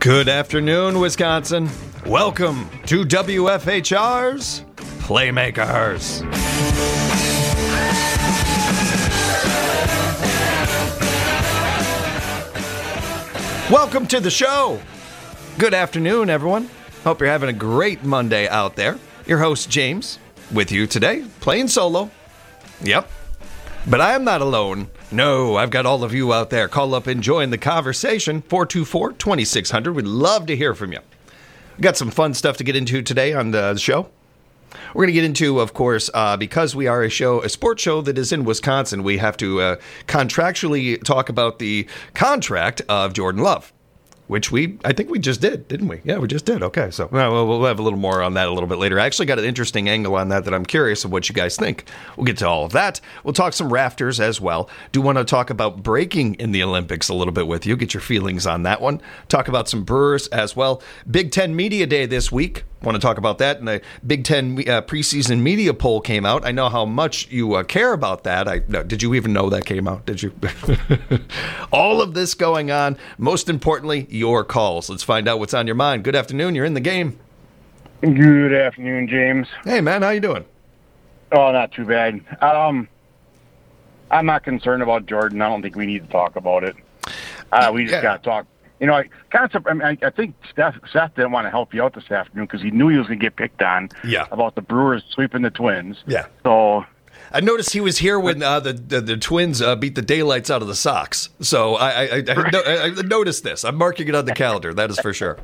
Good afternoon, Wisconsin. Welcome to WFHR's Playmakers. Welcome to the show. Good afternoon, everyone. Hope you're having a great Monday out there. Your host, James, with you today, playing solo. Yep. But I am not alone. No, I've got all of you out there. Call up and join the conversation. 424-2600. We'd love to hear from you. We've got some fun stuff to get into today on the show. We're going to get into, of course, because we are a sports show that is in Wisconsin, we have to contractually talk about the contract of Jordan Love. Which I think we just did, didn't we? Yeah, we just did. Okay, so we'll have a little more on that a little bit later. I actually got an interesting angle on that I'm curious of what you guys think. We'll get to all of that. We'll talk some Raptors as well. Do want to talk about breaking in the Olympics a little bit with you. Get your feelings on that one. Talk about some Brewers as well. Big Ten Media Day this week. Want to talk about that. And the Big Ten preseason media poll came out. I know how much you care about that. Did you even know that came out? Did you? All of this going on. Most importantly, your calls. Let's find out what's on your mind. Good afternoon. You're in the game. Good afternoon, James. Hey, man. How you doing? Oh, not too bad. I'm not concerned about Jordan. I don't think we need to talk about it. We just got to talk. You know, I think Seth didn't want to help you out this afternoon because he knew he was going to get picked on about the Brewers sweeping the Twins. Yeah. So I noticed he was here when the Twins beat the daylights out of the Sox. So I noticed this. I'm marking it on the calendar. That is for sure.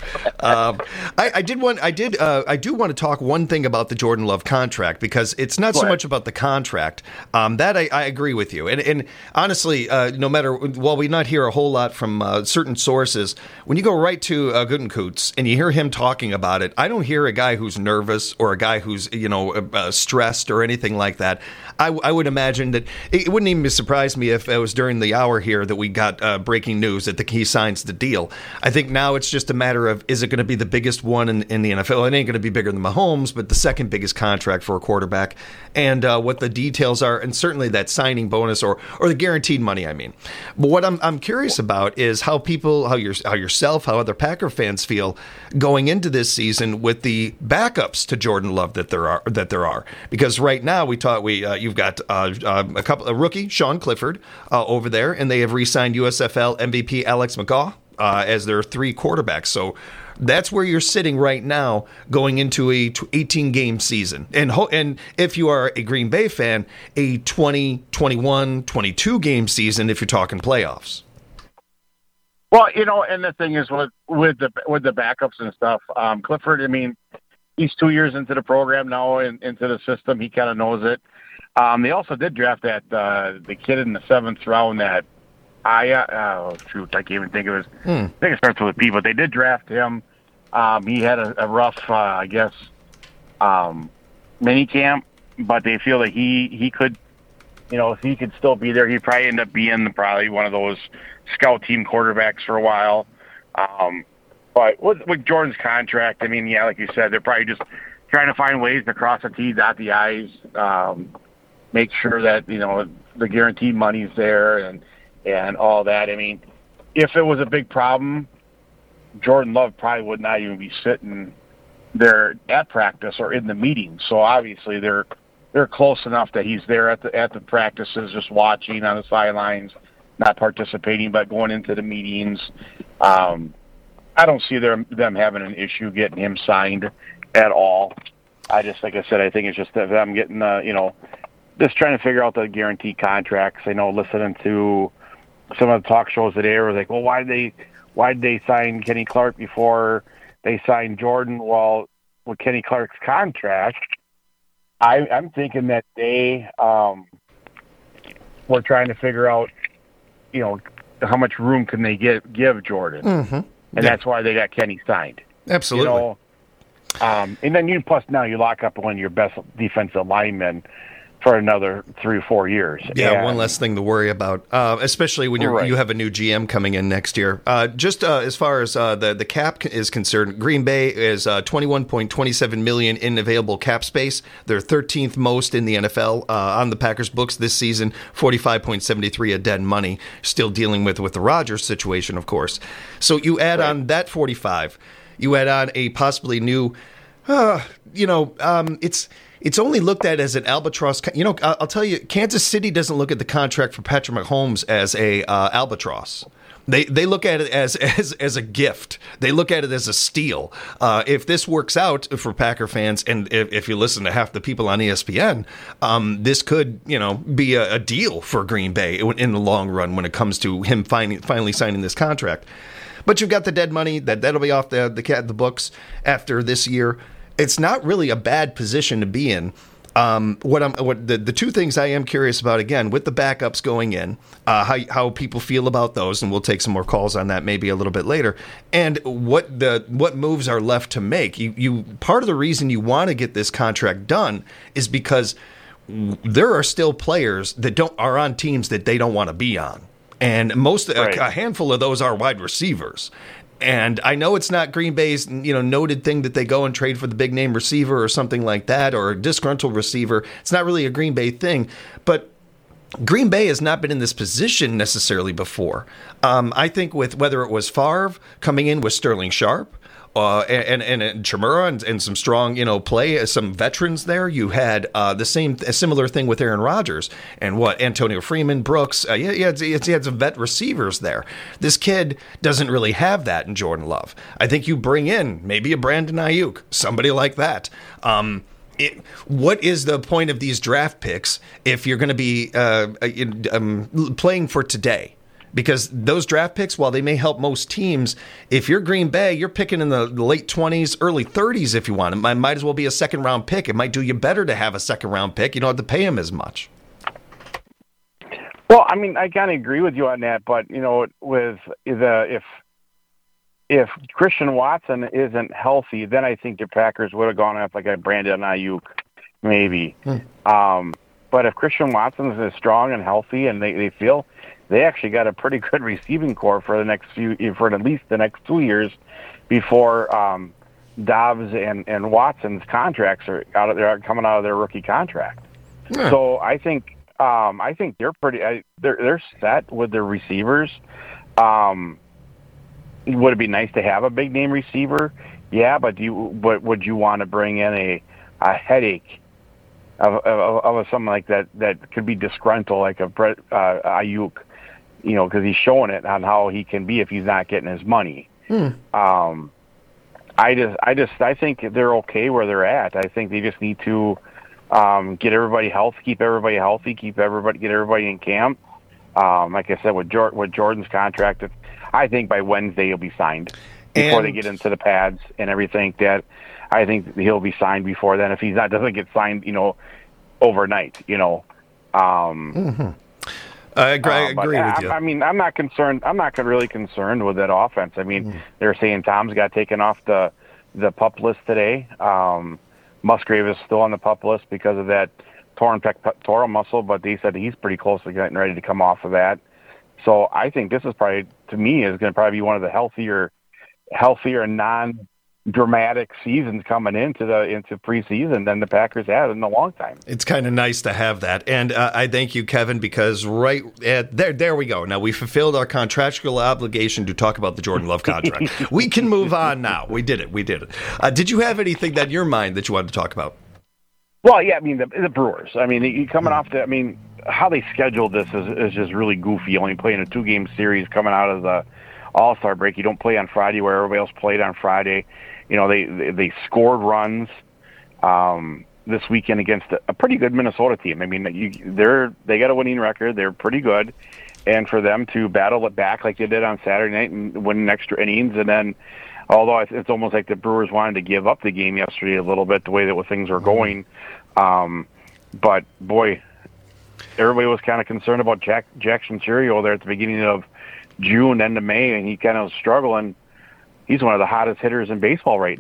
I do want to talk one thing about the Jordan Love contract because it's not so much about the contract. That I agree with you. And honestly, no matter while we not hear a whole lot from certain sources, when you go right to Gutekunst and you hear him talking about it, I don't hear a guy who's nervous or a guy who's stressed or anything like that. I would imagine that it wouldn't even surprise me if it was during the hour here that we got breaking news that he signs the deal. I think now it's just a matter of, is it going to be the biggest one in the NFL? It ain't going to be bigger than Mahomes, but the second biggest contract for a quarterback, and what the details are, and certainly that signing bonus or the guaranteed money, I mean. But what I'm curious about is how yourself, how other Packer fans feel going into this season with the backups to Jordan Love that there are. Because right now you've got a rookie, Sean Clifford, over there, and they have re-signed USFL MVP Alex McGaugh as their three quarterbacks. So that's where you're sitting right now going into a 18-game season. And if you are a Green Bay fan, a 20, 21, 22-game season if you're talking playoffs. Well, and the thing is with the backups and stuff, Clifford, I mean, he's 2 years into the program now and into the system. He kind of knows it. They also did draft the kid in the 7th round that I can't even think of his. I think it starts with a P, but they did draft him. He had a rough, mini camp, but they feel that he could, if he could still be there, he'd probably end up being probably one of those scout team quarterbacks for a while. But with Jordan's contract, I mean, yeah, like you said, they're probably just trying to find ways to cross the T's, dot the I's, make sure that, the guaranteed money's there and all that. I mean, if it was a big problem, Jordan Love probably would not even be sitting there at practice or in the meetings. So obviously they're close enough that he's there at the practices, just watching on the sidelines, not participating, but going into the meetings. I don't see them having an issue getting him signed at all. Like I said, I think it's just that them getting, just trying to figure out the guaranteed contracts. I know listening to some of the talk shows today were like, well, why did they sign Kenny Clark before they signed Jordan? Well, with Kenny Clark's contract, I'm thinking that they were trying to figure out, how much room can they give Jordan. Mm-hmm. And that's why they got Kenny signed. Absolutely. And then plus now you lock up one of your best defensive linemen for another 3 or 4 years. Yeah, and one less thing to worry about, especially when you have a new GM coming in next year. Just as far as the cap is concerned, Green Bay is $21.27 million in available cap space. They're 13th most in the NFL on the Packers books this season. 45.73 of dead money. Still dealing with the Rodgers situation, of course. So you add on that 45. You add on a possibly new, It's only looked at as an albatross. I'll tell you, Kansas City doesn't look at the contract for Patrick Mahomes as a albatross. They look at it as a gift. They look at it as a steal. If this works out for Packer fans, and if you listen to half the people on ESPN, this could be a deal for Green Bay in the long run when it comes to him finally signing this contract. But you've got the dead money that'll be off the books after this year. It's not really a bad position to be in. The two things I am curious about, again, with the backups going in, how people feel about those, and we'll take some more calls on that maybe a little bit later, and what moves are left to make. You part of the reason you want to get this contract done is because there are still players that are on teams that they don't want to be on, and a handful of those are wide receivers. And I know it's not Green Bay's, noted thing that they go and trade for the big name receiver or something like that, or a disgruntled receiver. It's not really a Green Bay thing, but Green Bay has not been in this position necessarily before. I think with whether it was Favre coming in with Sterling Sharp, and Chimura and some strong, play, some veterans there. You had a similar thing with Aaron Rodgers and Antonio Freeman, Brooks. You had some vet receivers there. This kid doesn't really have that in Jordan Love. I think you bring in maybe a Brandon Ayuk, somebody like that. What is the point of these draft picks if you're going to be playing for today? Because those draft picks, while they may help most teams, if you're Green Bay, you're picking in the late 20s, early 30s if you want. It might as well be a second-round pick. It might do you better to have a second-round pick. You don't have to pay him as much. Well, I kind of agree with you on that, but, if Christian Watson isn't healthy, then I think the Packers would have gone up like a Brandon Ayuk, maybe. But if Christian Watson is strong and healthy and they feel – they actually got a pretty good receiving core for at least the next 2 years before Dobbs and Watson's contracts are coming out of their rookie contract. Yeah. So I think they're pretty they're set with their receivers. Would it be nice to have a big name receiver? Yeah, but would you want to bring in a headache of something like that could be disgruntled like a Ayuk? Because he's showing it on how he can be if he's not getting his money. I think they're okay where they're at. I think they just need to get everybody healthy, get everybody in camp. Like I said, with Jordan's contract, I think by Wednesday he'll be signed before they get into the pads and everything. That I think he'll be signed before then. If doesn't get signed, overnight, I agree with you. I'm not concerned. I'm not really concerned with that offense. They're saying Tom's got taken off the PUP list today. Musgrave is still on the PUP list because of that torn pectoral muscle, but they said he's pretty close to getting ready to come off of that. So I think this is probably, to me, is going to probably be one of the healthier non-dramatic seasons coming into preseason than the Packers had in a long time. It's kind of nice to have that. And I thank you, Kevin, because right at there we go. Now we fulfilled our contractual obligation to talk about the Jordan Love contract. We can move on now. We did it. Did you have anything in your mind that you wanted to talk about? Well, yeah, the Brewers. You coming off how they scheduled this is just really goofy. Only playing a 2-game series coming out of the All-Star break. You don't play on Friday where everybody else played on Friday. They scored runs this weekend against a pretty good Minnesota team. They got a winning record. They're pretty good, and for them to battle it back like they did on Saturday night and win extra innings, and then although it's almost like the Brewers wanted to give up the game yesterday a little bit the way that things were going, but boy, everybody was kind of concerned about Jackson Chourio there at the beginning of June, end of May, and he kind of was struggling. He's one of the hottest hitters in baseball right now.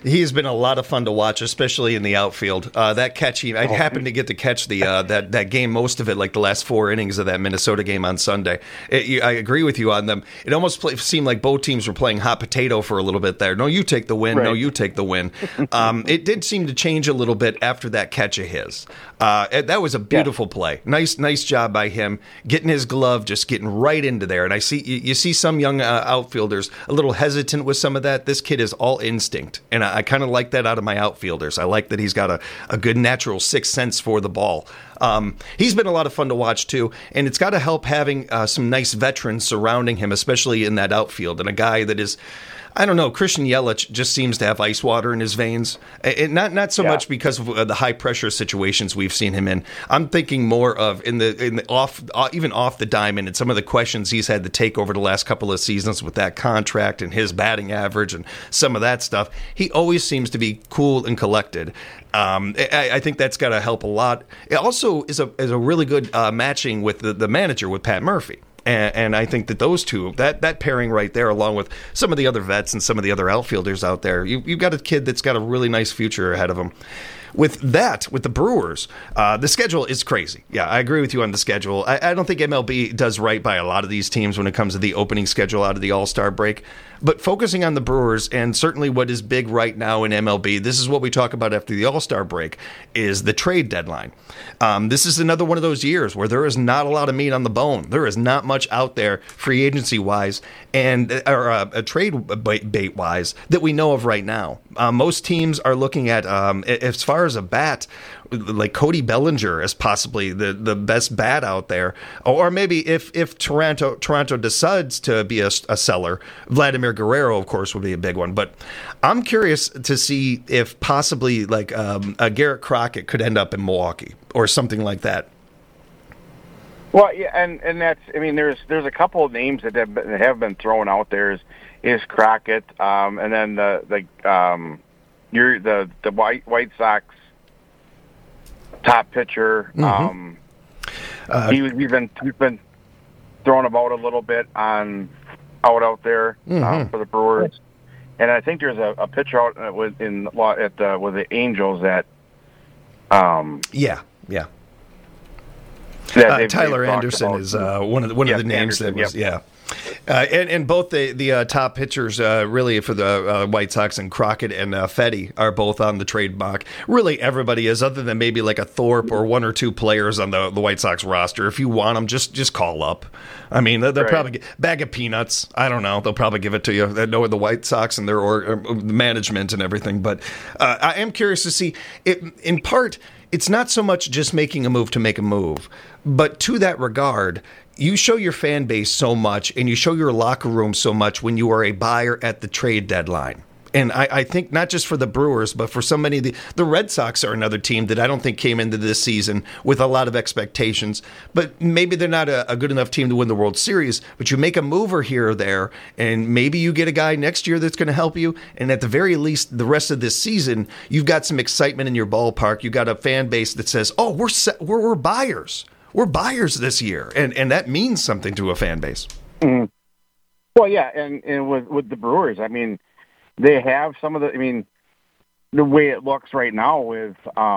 He has been a lot of fun to watch, especially in the outfield. That catch, I happened to get to catch the that game, most of it, like the last 4 innings of that Minnesota game on Sunday. I agree with you on them. It almost seemed like both teams were playing hot potato for a little bit there. No, you take the win. Right. No, you take the win. It did seem to change a little bit after that catch of his. That was a beautiful play. Nice job by him, getting his glove, just getting right into there. And you see some young outfielders a little hesitant with some of that. This kid is all instinct, and I kind of like that out of my outfielders. I like that he's got a good natural sixth sense for the ball. He's been a lot of fun to watch, too, and it's got to help having some nice veterans surrounding him, especially in that outfield, and a guy that is... I don't know. Christian Yelich just seems to have ice water in his veins. Not so much because of the high pressure situations we've seen him in. I'm thinking more of in the off the diamond and some of the questions he's had to take over the last couple of seasons with that contract and his batting average and some of that stuff. He always seems to be cool and collected. I think that's got to help a lot. It also is a really good matching with the manager, with Pat Murphy. And I think that those two, that pairing right there, along with some of the other vets and some of the other outfielders out there, you've got a kid that's got a really nice future ahead of him. With the Brewers, the schedule is crazy. Yeah, I agree with you on the schedule. I don't think MLB does right by a lot of these teams when it comes to the opening schedule out of the All-Star break. But focusing on the Brewers, and certainly what is big right now in MLB, this is what we talk about after the All-Star break, is the trade deadline. This is another one of those years where there is not a lot of meat on the bone. There is not much out there free agency-wise or a trade bait-wise that we know of right now. Most teams are looking at, as far as a bat, like Cody Bellinger as possibly the best bat out there, or maybe if Toronto decides to be a seller, Vladimir Guerrero, of course, would be a big one. But I'm curious to see if possibly like a Garrett Crockett could end up in Milwaukee or something like that. Well, yeah, and that's, I mean, there's a couple of names that have been thrown out there. Is Crockett, and then the White Sox top pitcher. Mm-hmm. We've been thrown about a little bit out there for the Brewers, and I think there's a pitcher out with the Angels that. Tyler Anderson is one of the names Anderson, that was and both the top pitchers really for the White Sox, and Crockett and Fedde are both on the trade block. Really, everybody is, other than maybe like a Thorpe or one or two players on the White Sox roster. If you want them, just call up. I mean, they'll probably bag of peanuts. I don't know. They'll probably give it to you. They know the White Sox and their management and everything. But I am curious to see it. In part, it's not so much just making a move to make a move, but to that regard, you show your fan base so much and you show your locker room so much when you are a buyer at the trade deadline. And I think not just for the Brewers, but for so many of the Red Sox are another team that I don't think came into this season with a lot of expectations. But maybe they're not a good enough team to win the World Series. But you make a mover here or there, and maybe you get a guy next year that's going to help you. And at the very least, the rest of this season, you've got some excitement in your ballpark. You've got a fan base that says, "Oh, we're buyers. We're buyers this year," and that means something to a fan base. Mm-hmm. Well, yeah, and with the Brewers, I mean, they have some of the. I mean, the way it looks right now with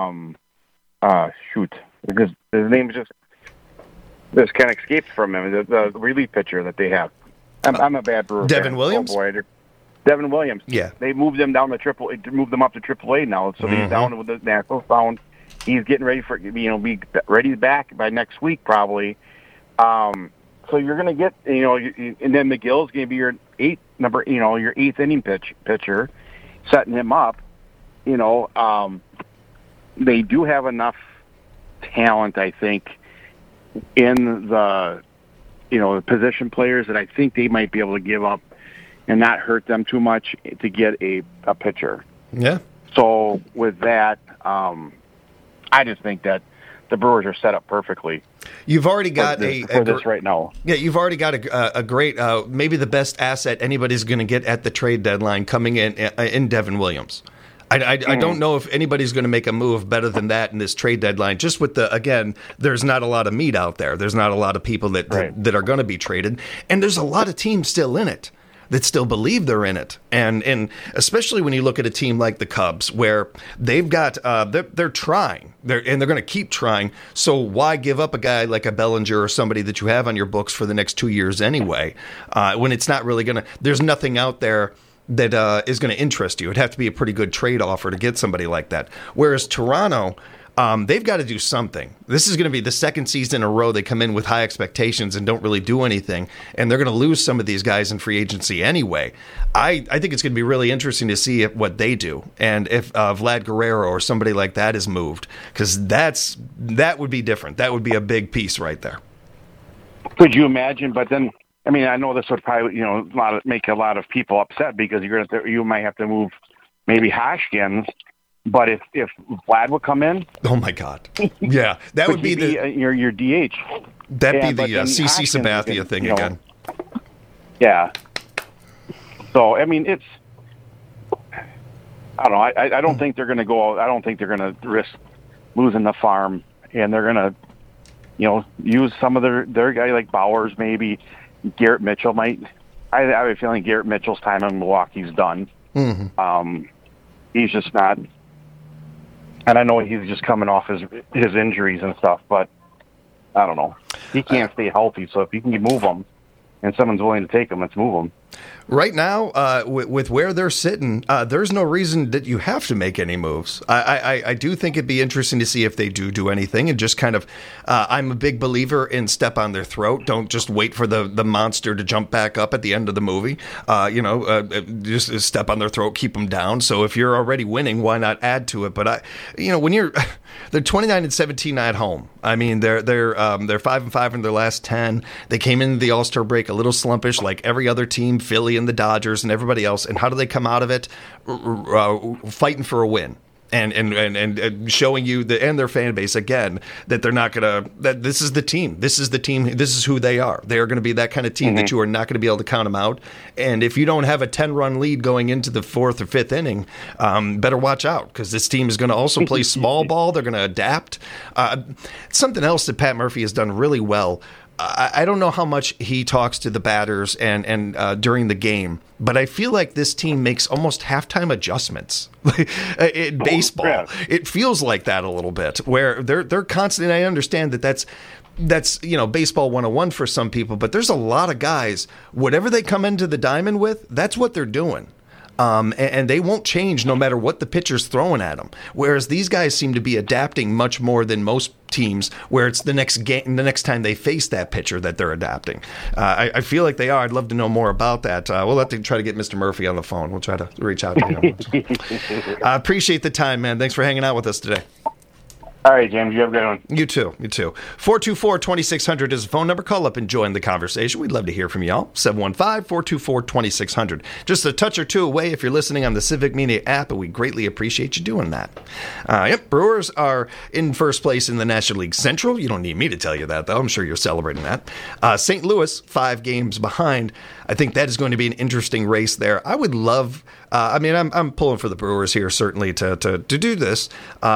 because his name just kind of escaped from him. The relief pitcher that they have. I'm a bad Brewer Devin fan. Williams. Oh, boy. Devin Williams. Yeah, they moved them down to moved them up to AAA now, so he's down with the National Sound. He's getting ready for be ready back by next week probably. So you're going to get and then McGill's going to be your your eighth inning pitcher, setting him up. They do have enough talent, I think, in the the position players that I think they might be able to give up and not hurt them too much to get a pitcher. Yeah. So with that, I just think that the Brewers are set up perfectly. You've already got for this right now. Yeah, you've already got a great, maybe the best asset anybody's going to get at the trade deadline coming in Devin Williams. I don't know if anybody's going to make a move better than that in this trade deadline. Just with there's not a lot of meat out there. There's not a lot of people that are going to be traded, and there's a lot of teams still in it. that still believe they're in it. And especially when you look at a team like the Cubs, where they've got they're trying, they're going to keep trying. So why give up a guy like a Bellinger or somebody that you have on your books for the next 2 years anyway, when it's not really going to, there's nothing out there that is going to interest you. It'd have to be a pretty good trade offer to get somebody like that. Whereas Toronto, they've got to do something. This is going to be the second season in a row they come in with high expectations and don't really do anything, and they're going to lose some of these guys in free agency anyway. I think it's going to be really interesting to see what they do, and if Vlad Guerrero or somebody like that is moved, because that would be different. That would be a big piece right there. Could you imagine? But then, I mean, I know this would probably, make a lot of people upset because you might have to move maybe Hoskins. But if Vlad would come in, oh my God, yeah, that would be your DH. That'd be the CC Sabathia thing again. Yeah. So I mean, I don't know. I don't think they're going to go. I don't think they're going to risk losing the farm, and they're going to, use some of their guy like Bowers, maybe Garrett Mitchell might. I have a feeling Garrett Mitchell's time in Milwaukee's done. Mm-hmm. He's just not. And I know he's just coming off his injuries and stuff, but I don't know. He can't stay healthy, so if you can move him and someone's willing to take him, let's move him. Right now, with where they're sitting, there's no reason that you have to make any moves. I do think it'd be interesting to see if they do anything, and just kind of, I'm a big believer in step on their throat. Don't just wait for the monster to jump back up at the end of the movie. Just step on their throat, keep them down. So if you're already winning, why not add to it? But when they're 29-17 at home. I mean, they're 5-5 in their last 10. They came into the All-Star break a little slumpish, like every other team, Philly and the Dodgers and everybody else. And how do they come out of it? Fighting for a win. And showing you and their fan base again that they're not gonna, that this is the team. This is the team. This is who they are. They are going to be that kind of team that you are not going to be able to count them out. And if you don't have a 10-run lead going into the fourth or fifth inning, better watch out, because this team is going to also play small ball. They're going to adapt. Something else that Pat Murphy has done really well. I don't know how much he talks to the batters and during the game, but I feel like this team makes almost halftime adjustments. In baseball, it feels like that a little bit, where they're constant. I understand that's baseball 101 for some people, but there's a lot of guys, whatever they come into the diamond with, that's what they're doing. And they won't change no matter what the pitcher's throwing at them. Whereas these guys seem to be adapting much more than most teams, where it's the next game, the next time they face that pitcher that they're adapting. I feel like they are. I'd love to know more about that. We'll have to try to get Mr. Murphy on the phone. We'll try to reach out to him. I appreciate the time, man. Thanks for hanging out with us today. All right, James, you have a good one. You too. 424-2600 is the phone number. Call up and join the conversation. We'd love to hear from y'all. 715-424-2600. Just a touch or two away if you're listening on the Civic Media app, and we greatly appreciate you doing that. Brewers are in first place in the National League Central. You don't need me to tell you that, though. I'm sure you're celebrating that. St. Louis, 5 games behind. I think that is going to be an interesting race there. I would love... I'm pulling for the Brewers here, certainly, to do this.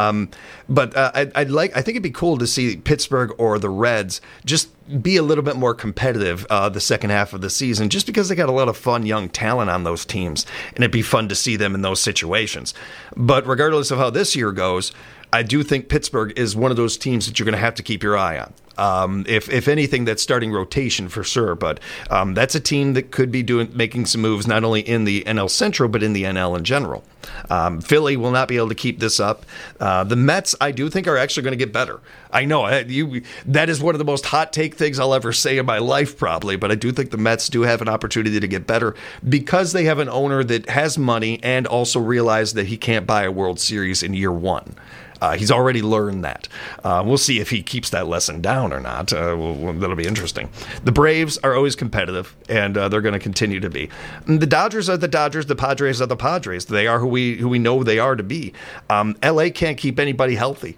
But I think it'd be cool to see Pittsburgh or the Reds just be a little bit more competitive the second half of the season, just because they got a lot of fun young talent on those teams, and it'd be fun to see them in those situations. But regardless of how this year goes, I do think Pittsburgh is one of those teams that you're going to have to keep your eye on. If anything, that's starting rotation for sure. But that's a team that could be making some moves, not only in the NL Central, but in the NL in general. Philly will not be able to keep this up. The Mets, I do think, are actually going to get better. I know that is one of the most hot take things I'll ever say in my life, probably. But I do think the Mets do have an opportunity to get better because they have an owner that has money and also realized that he can't buy a World Series in year one. He's already learned that. We'll see if he keeps that lesson down or not. That'll be interesting. The Braves are always competitive, and they're going to continue to be. The Dodgers are the Dodgers. The Padres are the Padres. They are who we know they are to be. L.A. can't keep anybody healthy.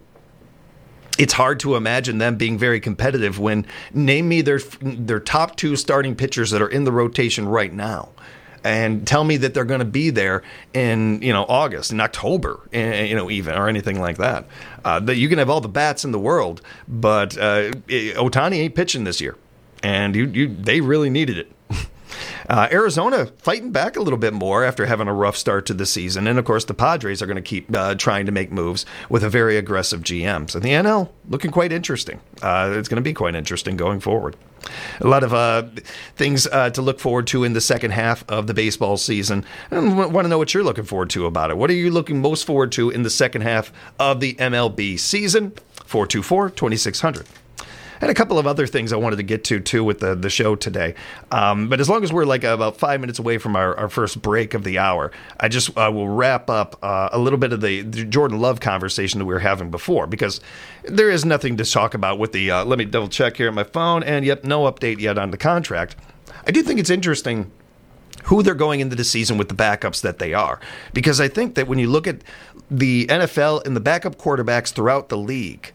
It's hard to imagine them being very competitive when, name me their top 2 starting pitchers that are in the rotation right now. And tell me that they're going to be there in August, in October, even, or anything like that. That you can have all the bats in the world, but Ohtani ain't pitching this year, and they really needed it. Arizona fighting back a little bit more after having a rough start to the season. And, of course, the Padres are going to keep trying to make moves with a very aggressive GM. So the NL looking quite interesting. It's going to be quite interesting going forward. A lot of things to look forward to in the second half of the baseball season. I want to know what you're looking forward to about it. What are you looking most forward to in the second half of the MLB season? 424-2600. And a couple of other things I wanted to get to, too, with the show today. But as long as we're like about 5 minutes away from our first break of the hour, I just will wrap up a little bit of the Jordan Love conversation that we were having before, because there is nothing to talk about with the, let me double check here on my phone, and yep, no update yet on the contract. I do think it's interesting who they're going into the season with the backups that they are, because I think that when you look at the NFL and the backup quarterbacks throughout the league,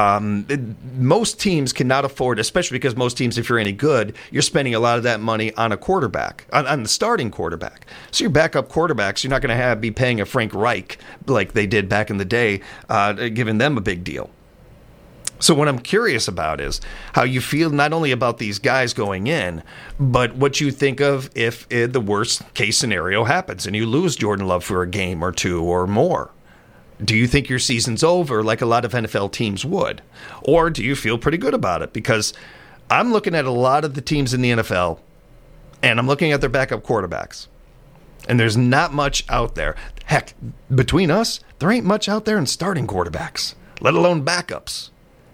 most teams cannot afford, especially because most teams, if you're any good, you're spending a lot of that money on a quarterback, on the starting quarterback. So your backup quarterbacks, you're not going to be paying a Frank Reich like they did back in the day, giving them a big deal. So what I'm curious about is how you feel not only about these guys going in, but what you think of if the worst case scenario happens and you lose Jordan Love for a game or two or more. Do you think your season's over like a lot of NFL teams would? Or do you feel pretty good about it? Because I'm looking at a lot of the teams in the NFL, and I'm looking at their backup quarterbacks. And there's not much out there. Heck, between us, there ain't much out there in starting quarterbacks, let alone backups.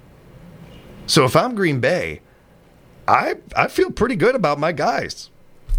So if I'm Green Bay, I feel pretty good about my guys.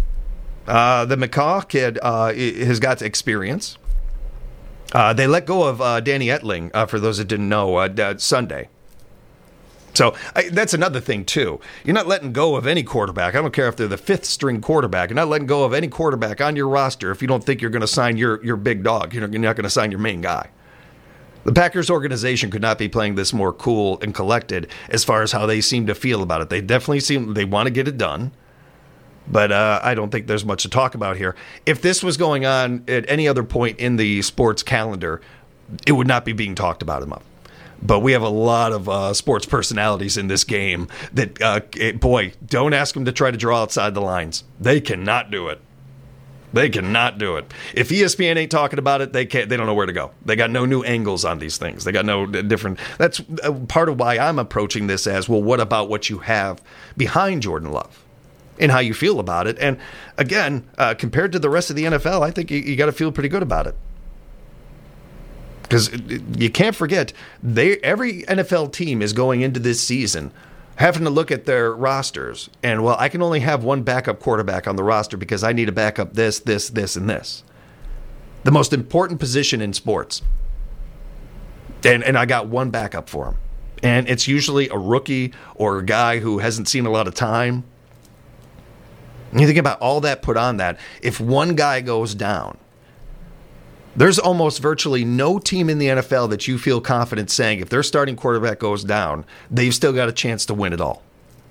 The McCaw kid has got experience. They let go of Danny Etling, for those that didn't know, Sunday. So that's another thing, too. You're not letting go of any quarterback. I don't care if they're the fifth-string quarterback. You're not letting go of any quarterback on your roster if you don't think you're going to sign your big dog. You're not going to sign your main guy. The Packers organization could not be playing this more cool and collected as far as how they seem to feel about it. They definitely they want to get it done. But I don't think there's much to talk about here. If this was going on at any other point in the sports calendar, it would not be being talked about enough. But we have a lot of sports personalities in this game that, boy, don't ask them to try to draw outside the lines. They cannot do it. They cannot do it. If ESPN ain't talking about it, they can't. They don't know where to go. They got no new angles on these things. They got no different. That's part of why I'm approaching this as, well, what about what you have behind Jordan Love? And how you feel about it. And again, compared to the rest of the NFL, I think you got to feel pretty good about it. Because you can't forget, every NFL team is going into this season having to look at their rosters. And, well, I can only have one backup quarterback on the roster because I need to back up this, and this. The most important position in sports. And I got one backup for him. And it's usually a rookie or a guy who hasn't seen a lot of time. And you think about all that put on that. If one guy goes down, there's almost virtually no team in the NFL that you feel confident saying if their starting quarterback goes down, they've still got a chance to win it all.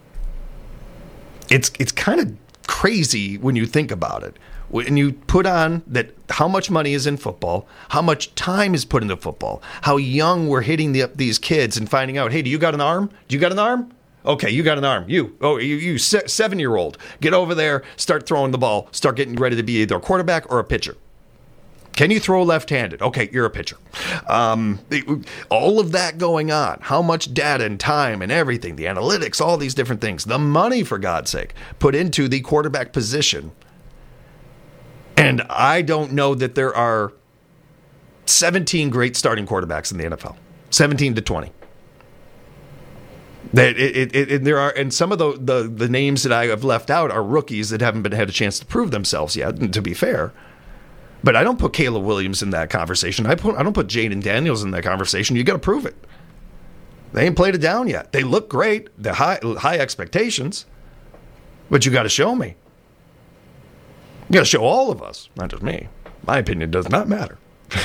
It's kind of crazy when you think about it. When you put on that how much money is in football, how much time is put into football, how young we're hitting these kids and finding out, hey, do you got an arm? Do you got an arm? Okay, you got an arm. You 7-year-old. Get over there, start throwing the ball, start getting ready to be either a quarterback or a pitcher. Can you throw left-handed? Okay, you're a pitcher. All of that going on, how much data and time and everything, the analytics, all these different things, the money, for God's sake, put into the quarterback position. And I don't know that there are 17 great starting quarterbacks in the NFL, 17 to 20. There are, and some of the names that I have left out are rookies that haven't had a chance to prove themselves yet, to be fair. But I don't put Caleb Williams in that conversation. I don't put Jaden Daniels in that conversation. You got to prove it. They ain't played it down yet. They look great. They're high expectations, but you got to show me. You got to show all of us, not just me. My opinion does not matter,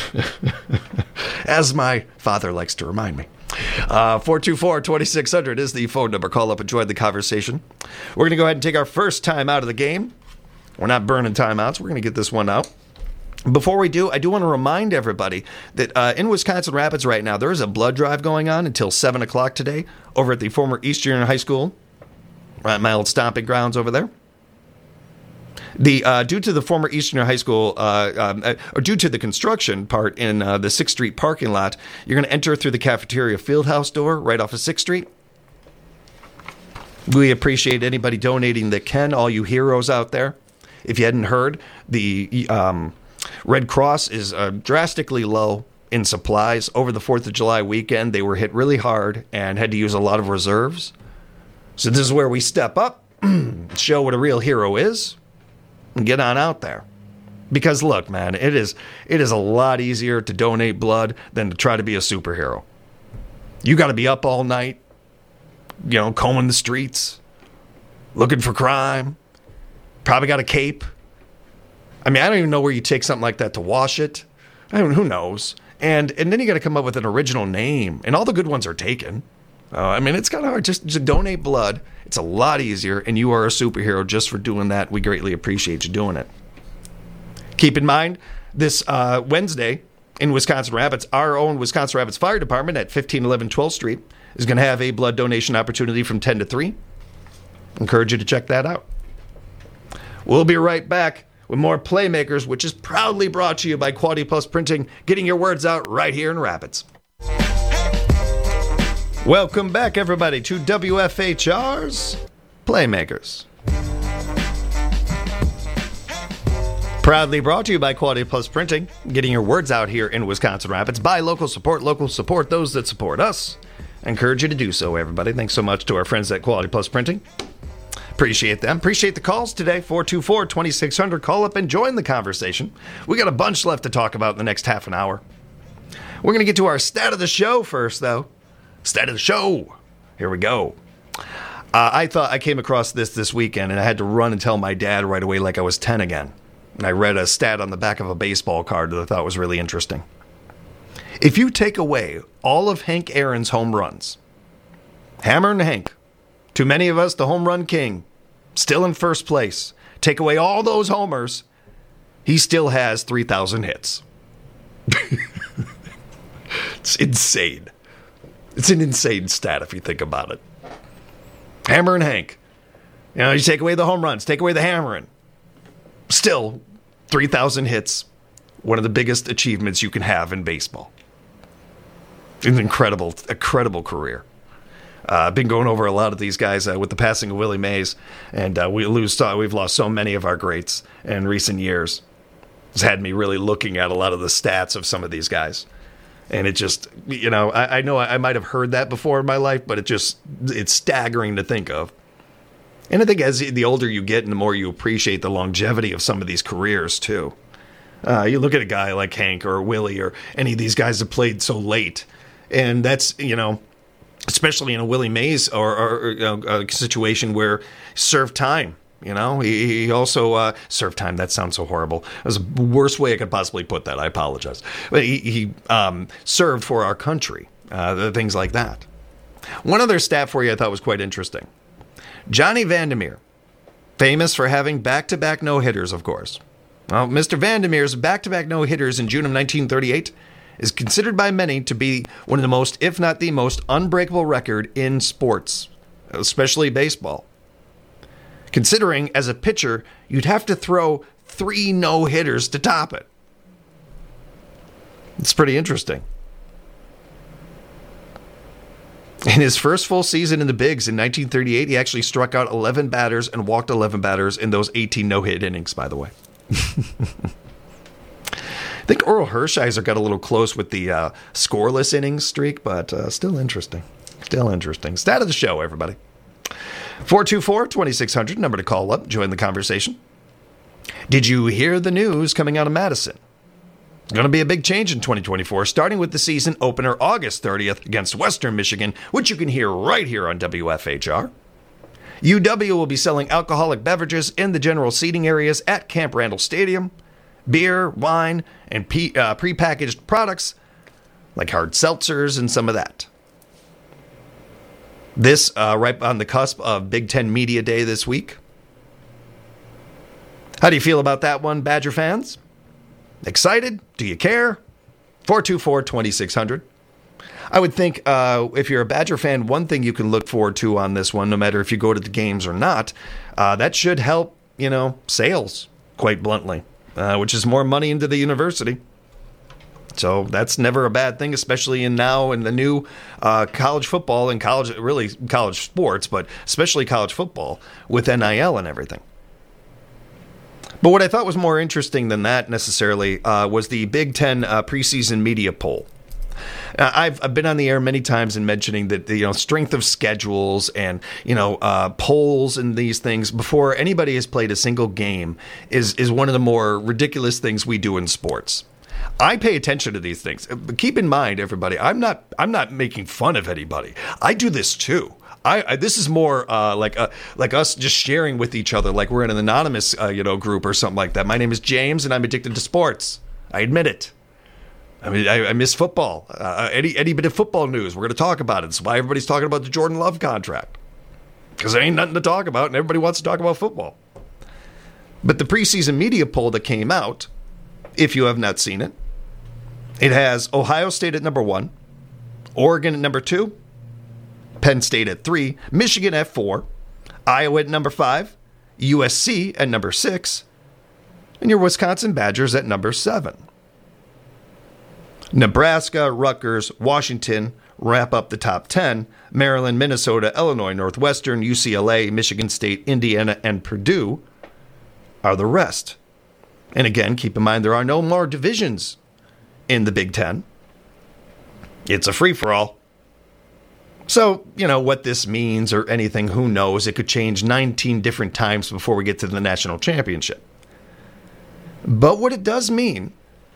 as my father likes to remind me. 424-2600 is the phone number. Call up and join the conversation. We're going to go ahead and take our first time out of the game. We're not burning timeouts. We're going to get this one out. Before we do, I do want to remind everybody that in Wisconsin Rapids right now, there is a blood drive going on until 7 o'clock today over at the former East Union High School, right, my old stomping grounds over there. Due to the former Eastern High School, or due to the construction part in the 6th Street parking lot, you're going to enter through the cafeteria fieldhouse door right off of 6th Street. We appreciate anybody donating that can, all you heroes out there. If you hadn't heard, the Red Cross is drastically low in supplies. Over the 4th of July weekend, they were hit really hard and had to use a lot of reserves. So this is where we step up, show what a real hero is, and get on out there. Because look, man, it is a lot easier to donate blood than to try to be a superhero. You got to be up all night, combing the streets, looking for crime. Probably got a cape. I mean, I don't even know where you take something like that to wash it. Who knows? And then you got to come up with an original name, and all the good ones are taken. It's kind of hard just to donate blood. It's a lot easier, and you are a superhero just for doing that. We greatly appreciate you doing it. Keep in mind, this Wednesday in Wisconsin Rapids, our own Wisconsin Rapids Fire Department at 1511 12th Street is going to have a blood donation opportunity from 10 to 3. Encourage you to check that out. We'll be right back with more Playmakers, which is proudly brought to you by Quality Plus Printing, getting your words out right here in Rapids. Welcome back, everybody, to WFHR's Playmakers. Proudly brought to you by Quality Plus Printing, getting your words out here in Wisconsin Rapids. Buy local, support those that support us. I encourage you to do so, everybody. Thanks so much to our friends at Quality Plus Printing. Appreciate them. Appreciate the calls today. 424-2600. Call up and join the conversation. We got a bunch left to talk about in the next half an hour. We're going to get to our stat of the show first, though. Stat of the show. Here we go. I came across this weekend, and I had to run and tell my dad right away like I was 10 again. And I read a stat on the back of a baseball card that I thought was really interesting. If you take away all of Hank Aaron's home runs, Hammer and Hank, to many of us, the home run king, still in first place. Take away all those homers, he still has 3,000 hits. It's insane. It's an insane stat if you think about it. Hammer and Hank. You take away the home runs, take away the hammering. Still, 3,000 hits. One of the biggest achievements you can have in baseball. An incredible career. I've been going over a lot of these guys with the passing of Willie Mays, and we've lost so many of our greats in recent years. It's had me really looking at a lot of the stats of some of these guys. And it just, I know I might have heard that before in my life, but it's staggering to think of. And I think as the older you get and the more you appreciate the longevity of some of these careers, too. You look at a guy like Hank or Willie or any of these guys that played so late, and that's, especially in a Willie Mays or a situation where served time. He also served time. That sounds so horrible. It was the worst way I could possibly put that. I apologize. But he served for our country, things like that. One other stat for you I thought was quite interesting. Johnny Vandermeer, famous for having back-to-back no-hitters, of course. Well, Mr. Vandermeer's back-to-back no-hitters in June of 1938 is considered by many to be one of the most, if not the most, unbreakable record in sports, especially baseball. Considering, as a pitcher, you'd have to throw 3 no-hitters to top it. It's pretty interesting. In his first full season in the bigs in 1938, he actually struck out 11 batters and walked 11 batters in those 18 no-hit innings, by the way. I think Orel Hershiser got a little close with the scoreless innings streak, but still interesting. Still interesting. Stat of the show, everybody. 424-2600, number to call up, join the conversation. Did you hear the news coming out of Madison? Going to be a big change in 2024, starting with the season opener August 30th against Western Michigan, which you can hear right here on WFHR. UW will be selling alcoholic beverages in the general seating areas at Camp Randall Stadium. Beer, wine, and prepackaged products like hard seltzers and some of that. This right on the cusp of Big Ten Media Day this week. How do you feel about that one, Badger fans? Excited? Do you care? 424-2600. I would think if you're a Badger fan, one thing you can look forward to on this one, no matter if you go to the games or not, that should help sales, quite bluntly, which is more money into the university. So that's never a bad thing, especially in the new college football and college sports, but especially college football with NIL and everything. But what I thought was more interesting than that necessarily was the Big Ten preseason media poll. I've been on the air many times in mentioning that strength of schedules and polls and these things before anybody has played a single game is one of the more ridiculous things we do in sports. I pay attention to these things. But keep in mind, everybody, I'm not making fun of anybody. I do this too. This is more like us just sharing with each other, like we're in an anonymous group or something like that. My name is James, and I'm addicted to sports. I admit it. I mean, I miss football. Any bit of football news, we're going to talk about it. That's why everybody's talking about the Jordan Love contract, because there ain't nothing to talk about, and everybody wants to talk about football. But the preseason media poll that came out, if you have not seen it, it has Ohio State at number 1, Oregon at number 2, Penn State at 3, Michigan at 4, Iowa at number 5, USC at number 6, and your Wisconsin Badgers at number 7. Nebraska, Rutgers, Washington wrap up the top 10. Maryland, Minnesota, Illinois, Northwestern, UCLA, Michigan State, Indiana, and Purdue are the rest. And again, keep in mind there are no more divisions in the Big Ten. It's a free-for-all. So, what this means or anything, who knows? It could change 19 different times before we get to the national championship. But what it does mean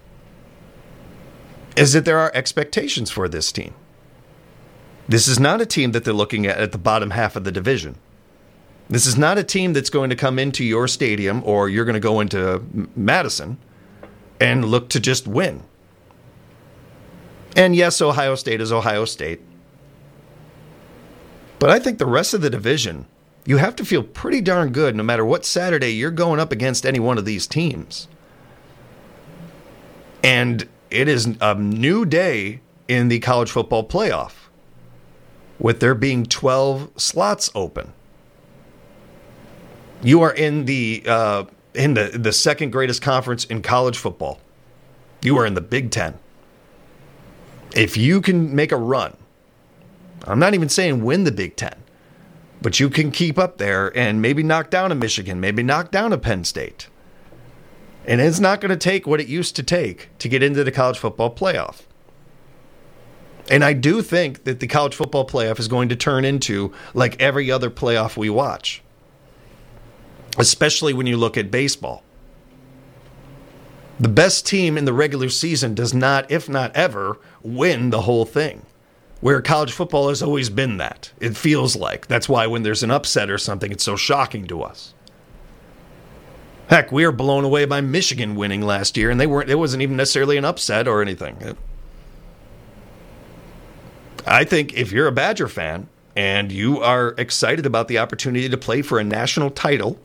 is that there are expectations for this team. This is not a team that they're looking at the bottom half of the division. This is not a team that's going to come into your stadium or you're going to go into Madison and look to just win. And yes, Ohio State is Ohio State. But I think the rest of the division, you have to feel pretty darn good no matter what Saturday you're going up against any one of these teams. And it is a new day in the college football playoff, with there being 12 slots open. You are in the second greatest conference in college football. You are in the Big Ten. If you can make a run, I'm not even saying win the Big Ten, but you can keep up there and maybe knock down a Michigan, maybe knock down a Penn State. And it's not going to take what it used to take to get into the college football playoff. And I do think that the college football playoff is going to turn into like every other playoff we watch, especially when you look at baseball. The best team in the regular season does not, if not ever, win the whole thing. Where college football has always been that. It feels like. That's why when there's an upset or something, it's so shocking to us. Heck, we were blown away by Michigan winning last year, and it wasn't even necessarily an upset or anything. I think if you're a Badger fan and you are excited about the opportunity to play for a national title,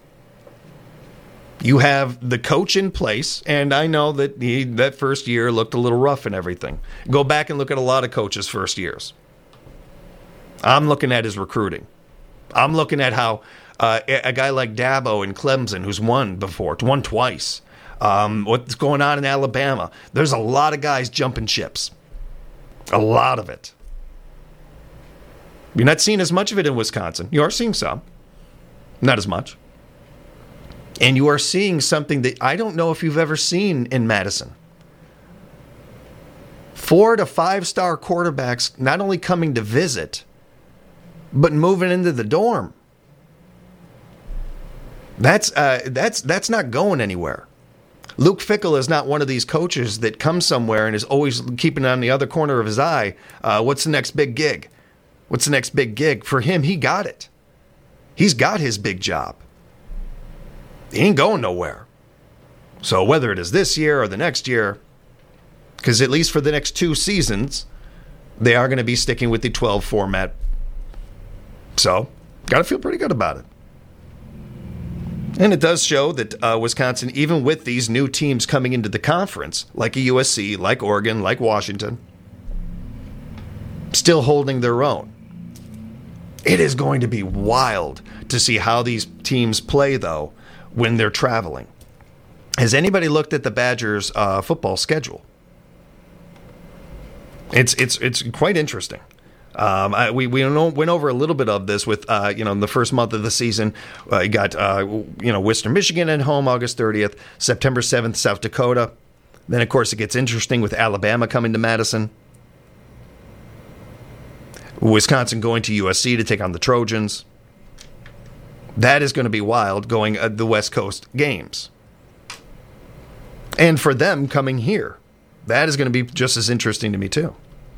you have the coach in place, and I know that that first year looked a little rough and everything. Go back and look at a lot of coaches' first years. I'm looking at his recruiting. I'm looking at how a guy like Dabo in Clemson, who's won twice. What's going on in Alabama? There's a lot of guys jumping ships. A lot of it. You're not seeing as much of it in Wisconsin. You are seeing some. Not as much. And you are seeing something that I don't know if you've ever seen in Madison. 4 to 5 star quarterbacks not only coming to visit, but moving into the dorm. That's not going anywhere. Luke Fickell is not one of these coaches that comes somewhere and is always keeping it on the other corner of his eye. What's the next big gig? What's the next big gig? For him, he got it. He's got his big job. He ain't going nowhere. So whether it is this year or the next year, because at least for the next 2 seasons, they are going to be sticking with the 12 format. So, got to feel pretty good about it. And it does show that Wisconsin, even with these new teams coming into the conference, like a USC, like Oregon, like Washington, still holding their own. It is going to be wild to see how these teams play, though, when they're traveling. Has anybody looked at the Badgers' football schedule? It's quite interesting. We went over a little bit of this with in the first month of the season. You got Western Michigan at home August 30th, September 7th, South Dakota. Then of course it gets interesting with Alabama coming to Madison, Wisconsin going to USC to take on the Trojans. That is going to be wild, going the West Coast games, and for them coming here, that is going to be just as interesting to me too.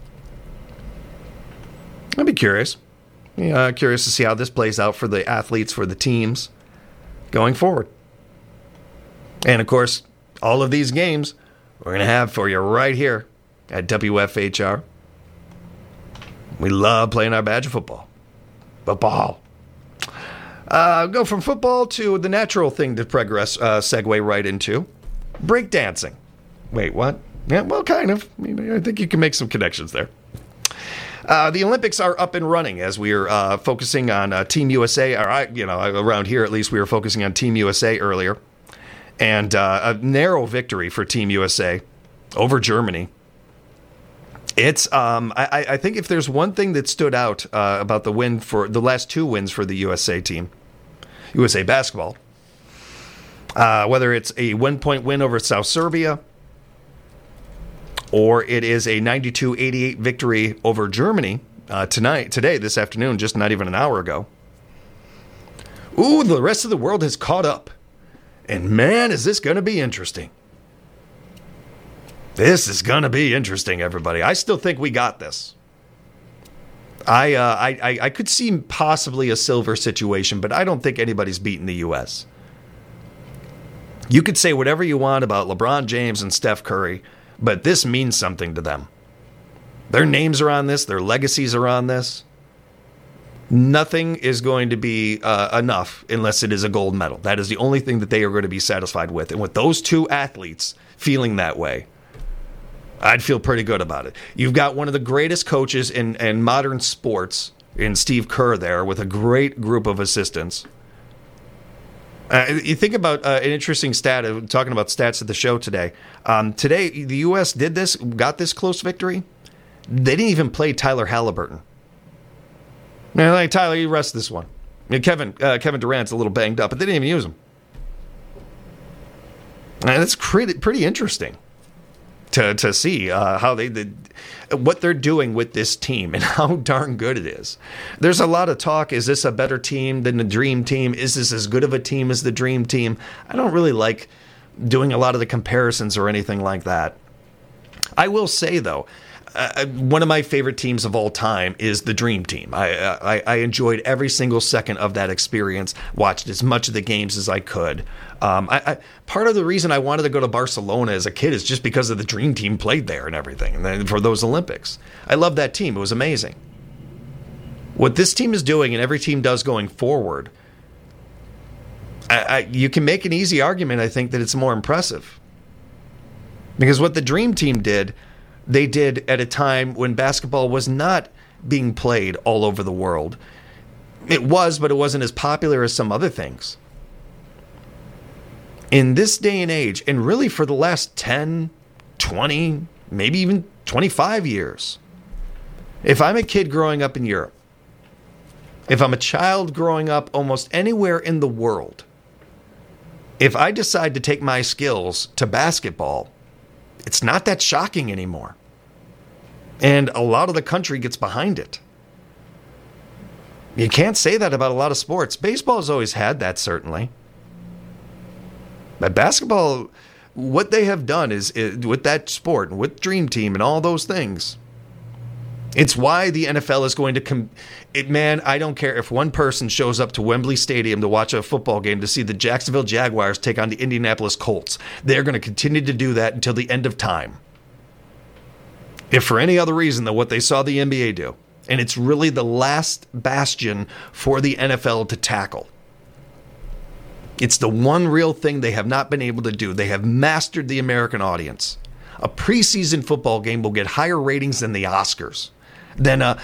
I'd be curious. Curious to see how this plays out for the athletes, for the teams going forward. And, of course, all of these games we're going to have for you right here at WFHR. We love playing our Badger football. Football. Go from football to the natural thing to segue right into. Breakdancing. Wait, what? Yeah, well, kind of. I think you can make some connections there. The Olympics are up and running as we are focusing on Team USA. Around here at least, we were focusing on Team USA earlier, and a narrow victory for Team USA over Germany. It's I think if there's one thing that stood out about the win for the last two wins for the USA team, USA basketball, whether it's a 1-point win over South Serbia, or it is a 92-88 victory over Germany today, this afternoon, just not even an hour ago. Ooh, the rest of the world has caught up. And man, is this going to be interesting. This is going to be interesting, everybody. I still think we got this. I could see possibly a silver situation, but I don't think anybody's beating the U.S. You could say whatever you want about LeBron James and Steph Curry, but this means something to them. Their names are on this. Their legacies are on this. Nothing is going to be enough unless it is a gold medal. That is the only thing that they are going to be satisfied with. And with those two athletes feeling that way, I'd feel pretty good about it. You've got one of the greatest coaches in modern sports in Steve Kerr there with a great group of assistants. You think about an interesting stat, talking about stats at the show today. Today, the U.S. got this close victory. They didn't even play Tyler Halliburton. Now, like, Tyler, you rest this one. Kevin Durant's a little banged up, but they didn't even use him. And that's pretty interesting to see how what they're doing with this team and how darn good it is. There's a lot of talk. Is this a better team than the dream team? Is this as good of a team as the dream team? I don't really like doing a lot of the comparisons or anything like that. I will say, though, one of my favorite teams of all time is the Dream Team. I enjoyed every single second of that experience, watched as much of the games as I could. Part of the reason I wanted to go to Barcelona as a kid is just because of the Dream Team played there and everything, and then for those Olympics. I love that team. It was amazing. What this team is doing, and every team does going forward, you can make an easy argument, I think, that it's more impressive. Because what the Dream Team did, they did at a time when basketball was not being played all over the world. It was, but it wasn't as popular as some other things. In this day and age, and really for the last 10, 20, maybe even 25 years, if I'm a kid growing up in Europe, if I'm a child growing up almost anywhere in the world, if I decide to take my skills to basketball, it's not that shocking anymore. And a lot of the country gets behind it. You can't say that about a lot of sports. Baseball has always had that, certainly. But basketball, what they have done is with that sport, and with Dream Team and all those things, it's why the NFL is going to man, I don't care if one person shows up to Wembley Stadium to watch a football game to see the Jacksonville Jaguars take on the Indianapolis Colts. They're going to continue to do that until the end of time. If for any other reason than what they saw the NBA do. And it's really the last bastion for the NFL to tackle. It's the one real thing they have not been able to do. They have mastered the American audience. A preseason football game will get higher ratings than the Oscars. Than a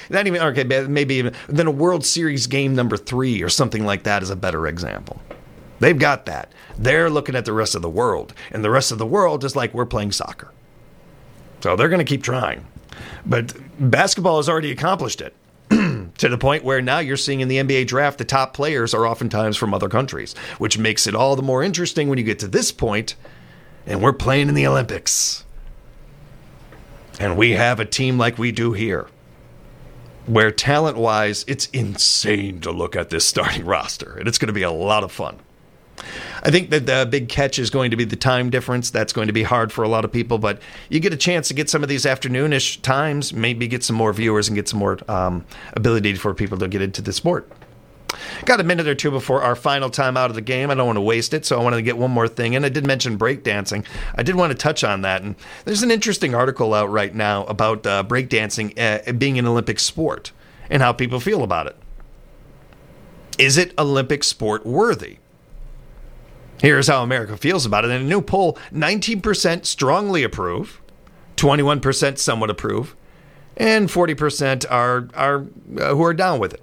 World Series game number 3 or something like that is a better example. They've got that. They're looking at the rest of the world, and the rest of the world is like, we're playing soccer. So they're going to keep trying. But basketball has already accomplished it to the point where now you're seeing in the NBA draft, the top players are oftentimes from other countries, which makes it all the more interesting when you get to this point, and we're playing in the Olympics. And we have a team like we do here, where talent-wise, it's insane to look at this starting roster, and it's going to be a lot of fun. I think that the big catch is going to be the time difference. That's going to be hard for a lot of people, but you get a chance to get some of these afternoonish times, maybe get some more viewers and get some more ability for people to get into the sport. Got a minute or two before our final time out of the game. I don't want to waste it, so I wanted to get one more thing in. I did mention breakdancing. I did want to touch on that, and there's an interesting article out right now about breakdancing being an Olympic sport and how people feel about it. Is it Olympic sport worthy? Here's how America feels about it. In a new poll, 19% strongly approve, 21% somewhat approve, and 40% are who are down with it.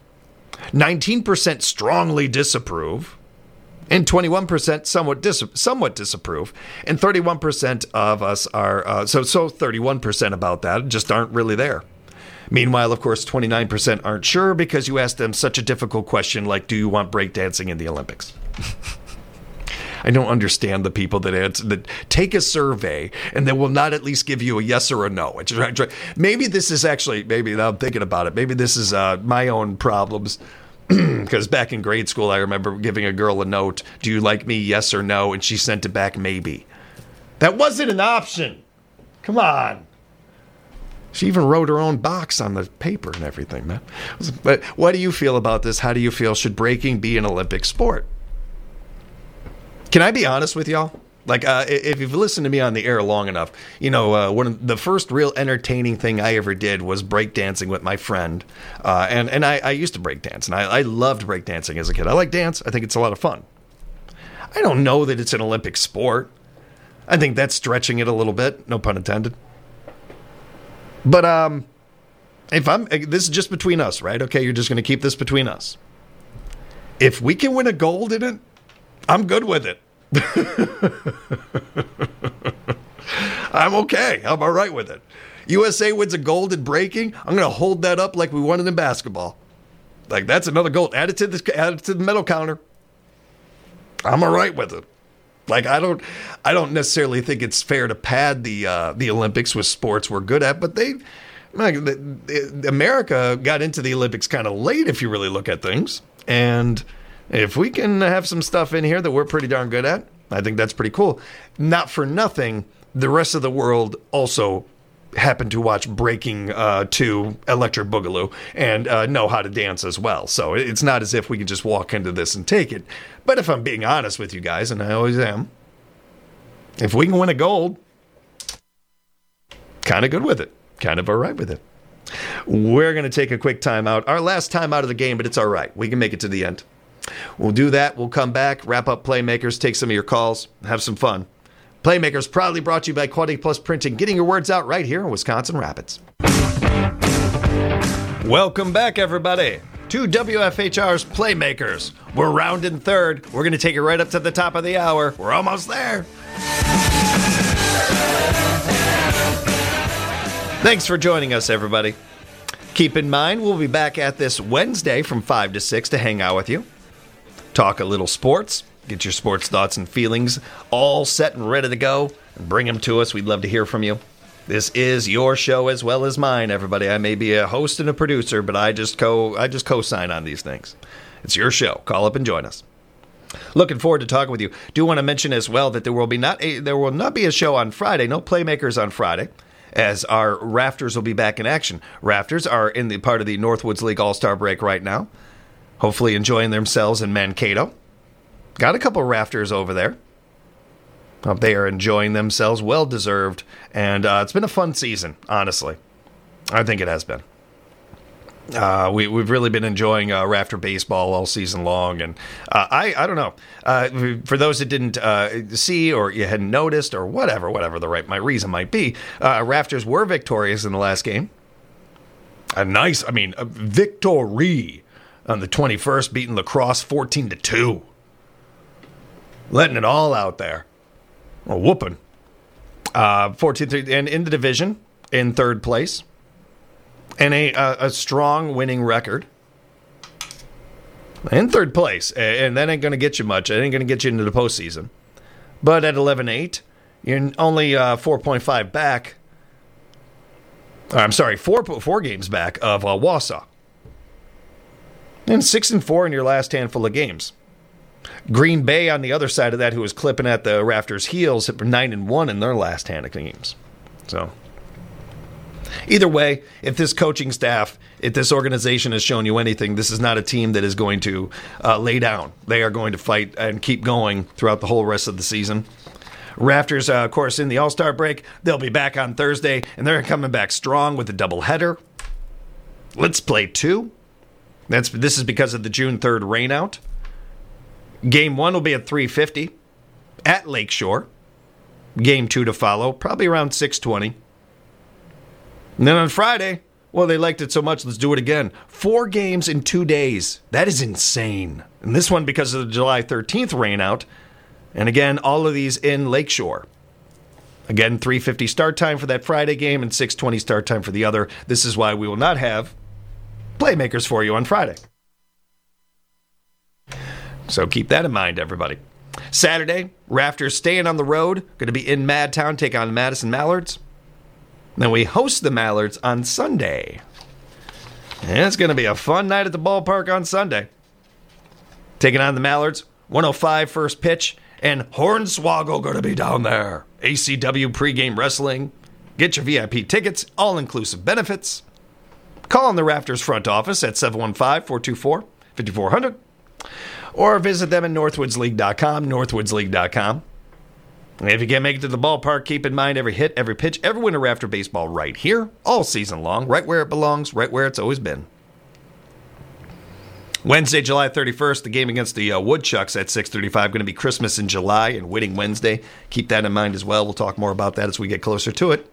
19% strongly disapprove, and 21% somewhat disapprove, and 31% of us are so 31% about that just aren't really there. Meanwhile, of course, 29% aren't sure because you asked them such a difficult question like, do you want breakdancing in the Olympics? I don't understand the people that take a survey and they will not at least give you a yes or a no. Maybe this is actually, maybe now I'm thinking about it, maybe this is my own problems. Because back in grade school, I remember giving a girl a note, do you like me, yes or no? And she sent it back, maybe. That wasn't an option. Come on. She even wrote her own box on the paper and everything, man. But what do you feel about this? How do you feel? Should breaking be an Olympic sport? Can I be honest with y'all? Like, if you've listened to me on the air long enough, you know, one of the first real entertaining thing I ever did was breakdancing with my friend. And I used to breakdance, and I loved breakdancing as a kid. I like dance. I think it's a lot of fun. I don't know that it's an Olympic sport. I think that's stretching it a little bit. No pun intended. But this is just between us, right? Okay, you're just going to keep this between us. If we can win a gold in it, I'm good with it. I'm okay. I'm all right with it. USA wins a gold in breaking. I'm going to hold that up like we won it in basketball. Like, that's another gold. Add it to the medal counter. I'm all right with it. Like, I don't necessarily think it's fair to pad the Olympics with sports we're good at, but America got into the Olympics kind of late if you really look at things. And if we can have some stuff in here that we're pretty darn good at, I think that's pretty cool. Not for nothing, the rest of the world also happened to watch Breaking to Electric Boogaloo and know how to dance as well. So it's not as if we can just walk into this and take it. But if I'm being honest with you guys, and I always am, if we can win a gold, kind of good with it. Kind of all right with it. We're going to take a quick time out. Our last time out of the game, but it's all right. We can make it to the end. We'll do that. We'll come back, wrap up Playmakers, take some of your calls, have some fun. Playmakers proudly brought to you by Quality Plus Printing, getting your words out right here in Wisconsin Rapids. Welcome back, everybody, to WFHR's Playmakers. We're rounding third. We're going to take it right up to the top of the hour. We're almost there. Thanks for joining us, everybody. Keep in mind, we'll be back at this Wednesday from 5 to 6 to hang out with you. Talk a little sports, get your sports thoughts and feelings all set and ready to go, and bring them to us. We'd love to hear from you. This is your show as well as mine, everybody. I may be a host and a producer, but I just co-sign on these things. It's your show. Call up and join us. Looking forward to talking with you. Do want to mention as well that there will not be a show on Friday. No Playmakers on Friday, as our Rafters will be back in action. Rafters are in the part of the Northwoods League All-Star break right now. Hopefully enjoying themselves in Mankato. Got a couple Rafters over there. Hope they are enjoying themselves. Well-deserved. And it's been a fun season, honestly. I think it has been. We've really been enjoying Rafter baseball all season long. And I don't know. For those that didn't see or you hadn't noticed or whatever my reason might be, Rafters were victorious in the last game. A victory on the 21st, beating La Crosse 14-2. letting it all out there. A whooping. 14-3, and in the division, in third place, and a strong winning record. In third place, and that ain't going to get you much. It ain't going to get you into the postseason. But at 11-8, you're only 4.5 back. I'm sorry, four games back of Wausau. And 6-4 in your last handful of games. Green Bay on the other side of that, who was clipping at the Raptors' heels, 9-1 in their last hand of games. So, either way, if this coaching staff, if this organization has shown you anything, this is not a team that is going to lay down. They are going to fight and keep going throughout the whole rest of the season. Raptors, of course, in the All-Star break, they'll be back on Thursday, and they're coming back strong with a doubleheader. Let's play 2. This is because of the June 3rd rainout. Game 1 will be at 3:50 at Lakeshore. Game 2 to follow, probably around 6:20. And then on Friday, well, they liked it so much, let's do it again. 4 games in 2 days. That is insane. And this one because of the July 13th rainout. And again, all of these in Lakeshore. Again, 3:50 start time for that Friday game and 6:20 start time for the other. This is why we will not have playmakers for you on Friday. So keep that in mind, everybody. Saturday, Raptors staying on the road. Going to be in Madtown, take on Madison Mallards. Then we host the Mallards on Sunday. And it's going to be a fun night at the ballpark on Sunday. Taking on the Mallards, 1:05 first pitch, and Hornswoggle going to be down there. ACW pregame wrestling. Get your VIP tickets, all-inclusive benefits. Call on the Raptors front office at 715-424-5400. Or visit them at northwoodsleague.com, northwoodsleague.com. And if you can't make it to the ballpark, keep in mind every hit, every pitch, every win of Raptor baseball right here, all season long, right where it belongs, right where it's always been. Wednesday, July 31st, the game against the Woodchucks at 6:35. Going to be Christmas in July and Winning Wednesday. Keep that in mind as well. We'll talk more about that as we get closer to it.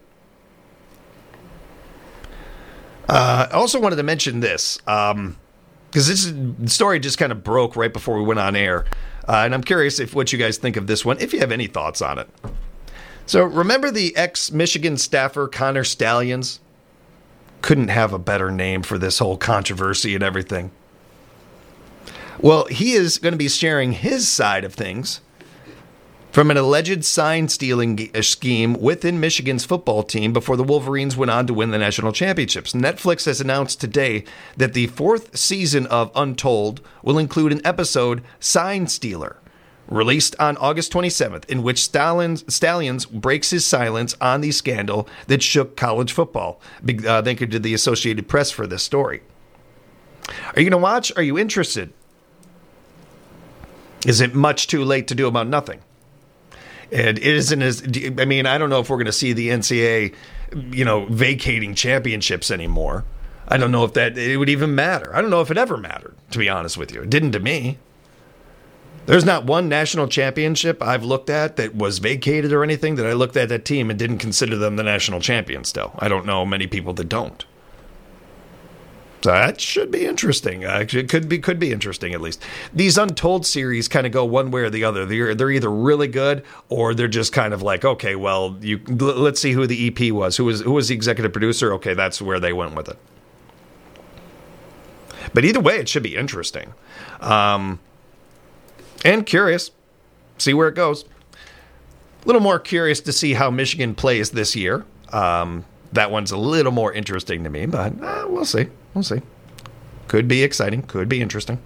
I also wanted to mention this, because this story just kind of broke right before we went on air. And I'm curious what you guys think of this one, if you have any thoughts on it. So remember the ex-Michigan staffer Connor Stalions? Couldn't have a better name for this whole controversy and everything. Well, he is going to be sharing his side of things from an alleged sign-stealing scheme within Michigan's football team before the Wolverines went on to win the national championships. Netflix has announced today that the 4th season of Untold will include an episode, Sign Stealer, released on August 27th, in which Stalions breaks his silence on the scandal that shook college football. Thank you to the Associated Press for this story. Are you going to watch? Are you interested? Is it much too late to do about nothing? And it isn't as, I mean, I don't know if we're going to see the NCAA, vacating championships anymore. I don't know if it would even matter. I don't know if it ever mattered, to be honest with you. It didn't to me. There's not one national championship I've looked at that was vacated or anything that I looked at that team and didn't consider them the national champion still. I don't know many people that don't. So that should be interesting. It could be interesting at least. These Untold series kind of go one way or the other. They're either really good or they're just kind of like, okay, well, let's see who the EP was. Who was the executive producer? Okay, that's where they went with it. But either way, it should be interesting. And curious. See where it goes. A little more curious to see how Michigan plays this year. That one's a little more interesting to me, but we'll see. We'll see. Could be exciting. Could be interesting.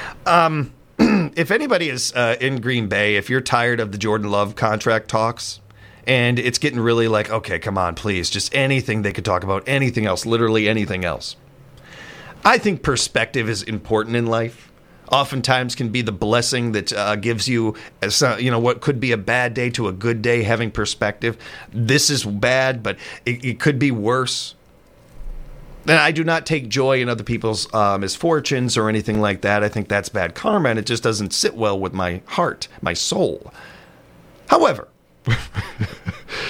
If anybody is in Green Bay, if you're tired of the Jordan Love contract talks, and it's getting really like, okay, come on, please, just anything they could talk about, anything else, literally anything else. I think perspective is important in life. Oftentimes can be the blessing that gives you, what could be a bad day to a good day, having perspective. This is bad, but it could be worse. And I do not take joy in other people's misfortunes or anything like that. I think that's bad karma, and it just doesn't sit well with my heart, my soul. However,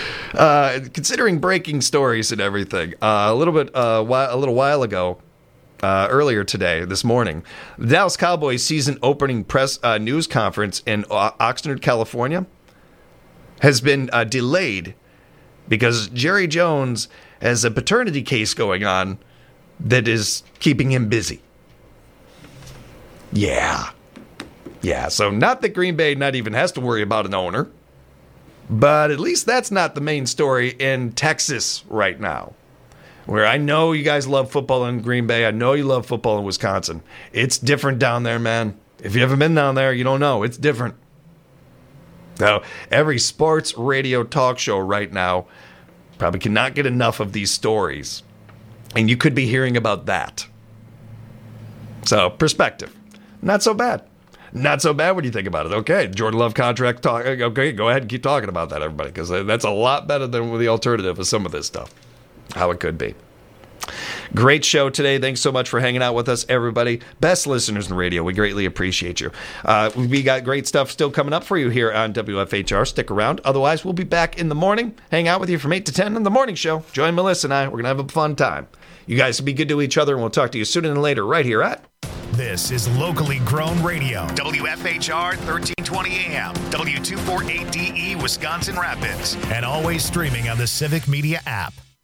considering breaking stories and everything, a little while ago, earlier today, this morning. The Dallas Cowboys season opening press news conference in Oxnard, California, has been delayed because Jerry Jones has a paternity case going on that is keeping him busy. Yeah, so not that Green Bay not even has to worry about an owner, but at least that's not the main story in Texas right now, where I know you guys love football in Green Bay. I know you love football in Wisconsin. It's different down there, man. If you haven't been down there, you don't know. It's different. Now, every sports radio talk show right now probably cannot get enough of these stories, and you could be hearing about that. So, perspective. Not so bad. Not so bad when you think about it. Okay, Jordan Love contract talk. Okay, go ahead and keep talking about that, everybody, because that's a lot better than the alternative of some of this stuff. How it could be. Great show today. Thanks so much for hanging out with us, everybody. Best listeners in radio. We greatly appreciate you. We got great stuff still coming up for you here on WFHR. Stick around. Otherwise, we'll be back in the morning. Hang out with you from 8 to 10 on the morning show. Join Melissa and I. We're going to have a fun time. You guys be good to each other, and we'll talk to you sooner than later right here at... This is locally grown radio. WFHR 1320 AM, W248DE, Wisconsin Rapids. And always streaming on the Civic Media app.